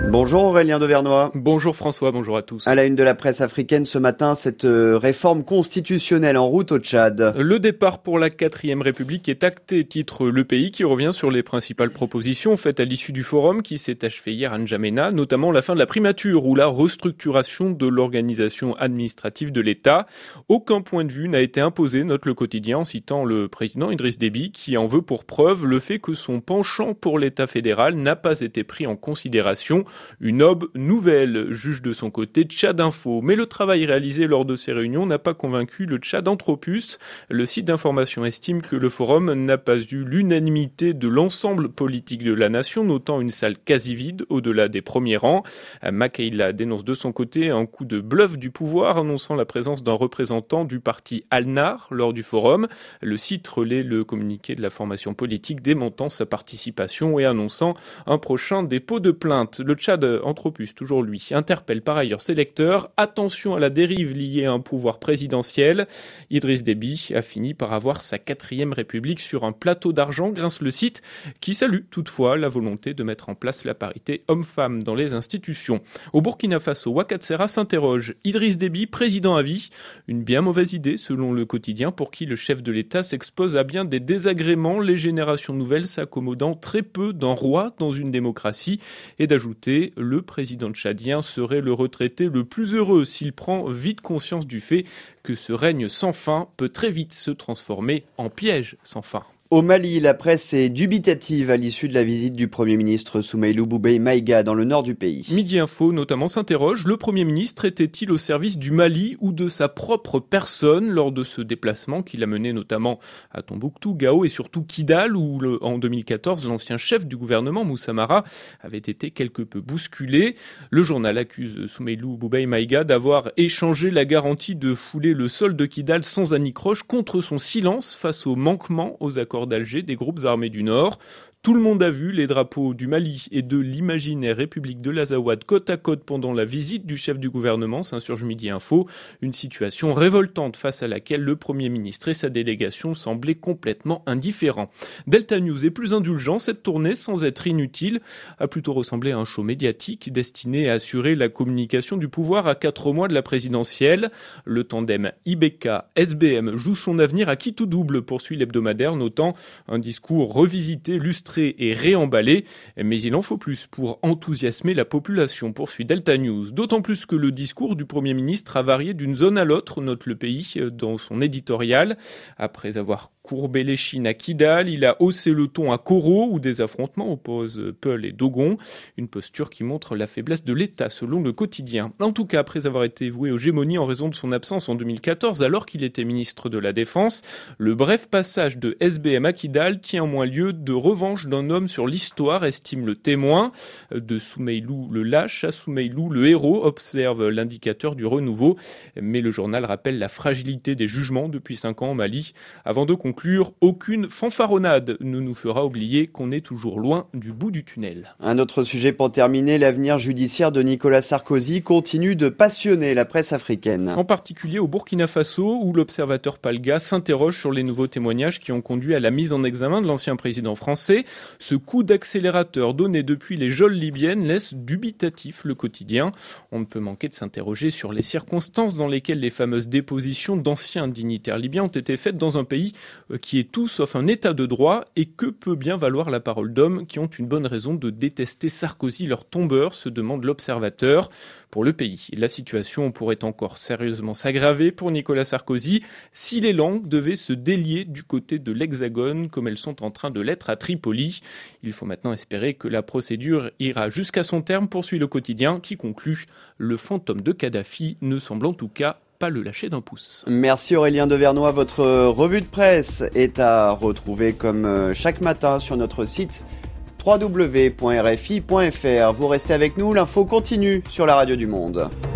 Bonjour Aurélien Devernois. Bonjour François, bonjour à tous. À la une de la presse africaine ce matin, cette réforme constitutionnelle en route au Tchad. Le départ pour la 4e République est acté, titre Le Pays, qui revient sur les principales propositions faites à l'issue du forum qui s'est achevé hier à N'Djamena, notamment la fin de la primature ou la restructuration de l'organisation administrative de l'État. Aucun point de vue n'a été imposé, note Le Quotidien, en citant le président Idriss Déby, qui en veut pour preuve le fait que son penchant pour l'État fédéral n'a pas été pris en considération. Une aube nouvelle, juge de son côté Tchad Info. Mais le travail réalisé lors de ces réunions n'a pas convaincu le Tchad Anthropus. Le site d'information estime que le forum n'a pas eu l'unanimité de l'ensemble politique de la nation, notant une salle quasi vide au-delà des premiers rangs. Makaïla dénonce de son côté un coup de bluff du pouvoir, annonçant la présence d'un représentant du parti Al-Nar lors du forum. Le site relaie le communiqué de la formation politique démentant sa participation et annonçant un prochain dépôt de plainte. Le Tchad Anthropus, toujours lui, interpelle par ailleurs ses lecteurs. Attention à la dérive liée à un pouvoir présidentiel. Idriss Déby a fini par avoir sa 4e République sur un plateau d'argent, grince le site, qui salue toutefois la volonté de mettre en place la parité homme-femme dans les institutions. Au Burkina Faso, Ouagattara s'interroge. Idriss Déby, président à vie, une bien mauvaise idée selon Le Quotidien, pour qui le chef de l'État s'expose à bien des désagréments, les générations nouvelles s'accommodant très peu d'un roi dans une démocratie, et d'ajouter le président tchadien serait le retraité le plus heureux s'il prend vite conscience du fait que ce règne sans fin peut très vite se transformer en piège sans fin. Au Mali, la presse est dubitative à l'issue de la visite du Premier ministre Soumeylou Boubèye Maïga dans le nord du pays. Midi Info notamment s'interroge, le Premier ministre était-il au service du Mali ou de sa propre personne lors de ce déplacement qu'il a mené notamment à Tombouctou, Gao et surtout Kidal, où en 2014 l'ancien chef du gouvernement Moussa Mara avait été quelque peu bousculé. Le journal accuse Soumeylou Boubèye Maïga d'avoir échangé la garantie de fouler le sol de Kidal sans anicroche contre son silence face au manquement aux accords d'Alger des groupes armés du Nord. Tout le monde a vu les drapeaux du Mali et de l'imaginaire République de l'Azawad côte à côte pendant la visite du chef du gouvernement, s'insurge Midi Info. Une situation révoltante face à laquelle le Premier ministre et sa délégation semblaient complètement indifférents. Delta News est plus indulgent, cette tournée, sans être inutile, a plutôt ressemblé à un show médiatique destiné à assurer la communication du pouvoir à 4 mois de la présidentielle. Le tandem IBK-SBM joue son avenir à qui tout double, poursuit l'hebdomadaire, notant un discours revisité, lustré et réemballé, mais il en faut plus pour enthousiasmer la population, poursuit Delta News. D'autant plus que le discours du Premier ministre a varié d'une zone à l'autre, note Le Pays dans son éditorial. Après avoir courbé l'échine à Kidal, il a haussé le ton à Koro, où des affrontements opposent Peul et Dogon. Une posture qui montre la faiblesse de l'État, selon Le Quotidien. En tout cas, après avoir été voué aux gémonies en raison de son absence en 2014, alors qu'il était ministre de la Défense, le bref passage de SBM à Kidal tient au moins lieu de revanche d'un homme sur l'histoire, estime Le Témoin. De Soumeylou le lâche à Soumeylou le héros, observe l'indicateur du renouveau. Mais le journal rappelle la fragilité des jugements depuis 5 ans au Mali. Avant de conclure, aucune fanfaronnade ne nous fera oublier qu'on est toujours loin du bout du tunnel. Un autre sujet pour terminer, l'avenir judiciaire de Nicolas Sarkozy continue de passionner la presse africaine. En particulier au Burkina Faso, où l'observateur Palga s'interroge sur les nouveaux témoignages qui ont conduit à la mise en examen de l'ancien président français. Ce coup d'accélérateur donné depuis les geôles libyennes laisse dubitatif Le Quotidien. On ne peut manquer de s'interroger sur les circonstances dans lesquelles les fameuses dépositions d'anciens dignitaires libyens ont été faites dans un pays qui est tout sauf un état de droit, et que peut bien valoir la parole d'hommes qui ont une bonne raison de détester Sarkozy, leur tombeur, se demande l'observateur. Pour Le Pays, la situation pourrait encore sérieusement s'aggraver pour Nicolas Sarkozy si les langues devaient se délier du côté de l'Hexagone comme elles sont en train de l'être à Tripoli. Il faut maintenant espérer que la procédure ira jusqu'à son terme, poursuit Le Quotidien, qui conclut « Le fantôme de Kadhafi ne semble en tout cas pas le lâcher d'un pouce ». Merci Aurélien Devernois. Votre revue de presse est à retrouver comme chaque matin sur notre site www.rfi.fr. Vous restez avec nous, l'info continue sur la radio du Monde.